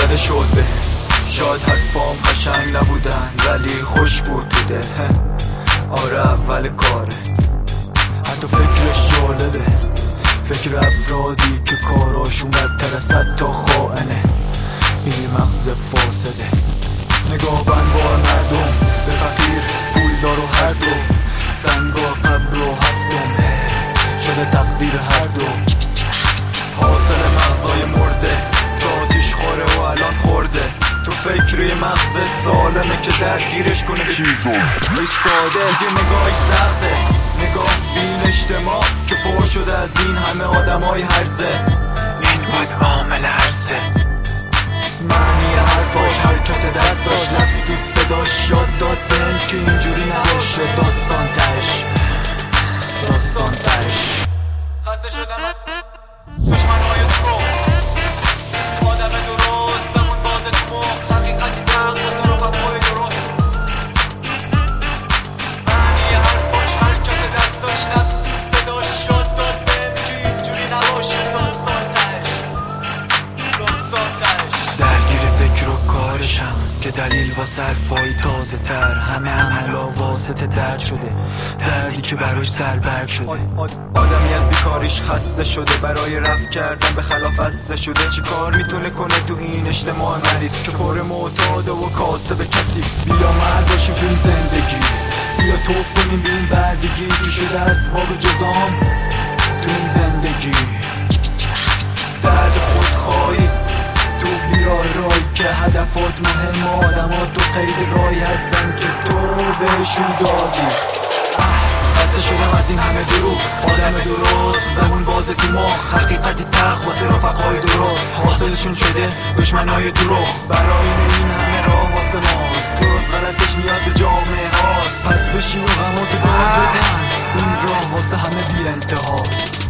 زده شد به شاید حرفام قشنگ نبودن ولی خوش بود تو ده. آره اول کاره، حتی فکرش جالبه، فکر افرادی که کاراشون بدتر از حتی خائنه. این مغز فاسده، نگاه بنبار مردم به فقیر پولدار و هر دو، سنگا قبر و هفتم شده تقدیر هر دو. حاصل مغزای مرده که آتیش خوره و الان خورده تو فکری مغز سالمه که درگیرش کنه به چیزو ایش ساده. دیگه نگاهش سخته، نگاه بین اجتماع که پر شده از این همه آدمای هرزه. این بود عامل هرزه، معنی حرفاش، حرکت دستاش، نفس تو صداش یاد داد بهم که اینجوری نباشه. داستان تهش، داستان تهش خسته شدم دشمنهای تو آدم درست زمون باز تو مخ، حقیقتی تقل واسه رفقای درست. معنی حرفاش، حرکت دستاش، نفس تو صداش یاد داد بهم که اینجوری نباشه. داستان تهش، داستان تهش درگیر فکر و کارشم که دلیل واسه حرفای تازه تر. همه عملا واسطه درد شده، دردی که براش سربرگ شده. آدمی از بیکاریش خسته شده، برای رفع کردن به خلاف بسته شده. چی کار میتونه کنه تو این اجتماع مریض که پر معتاده و کاسب کسی؟ بیا مرد باشیم تو این زندگی، بیا توف کنیم به این بردگی که شده اسباب جزام تو این زندگی. درد خودخواهی تو بیراه رای که هدفات مهم، آدمات تو قید رای هستن که تو بهشون دادی. خسته شدم از این همه دروغ، آدم درست زمون باز تو مخ، حقیقتی تخت واسه رفقای درست. حاصلشون شده دشمنای دروغ، برای این همه راه واسه ماست. درست غلطش نیاز به جامعه هاست، پس بشین و غماتو داد بزن، این راه واسه همه بی انتهاست.